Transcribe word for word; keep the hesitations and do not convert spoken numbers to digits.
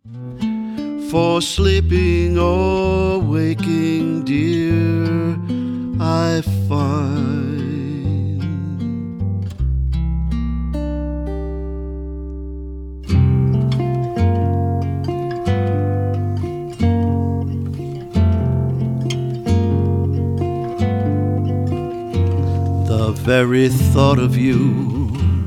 For sleeping or waking, dear, I find the very thought of you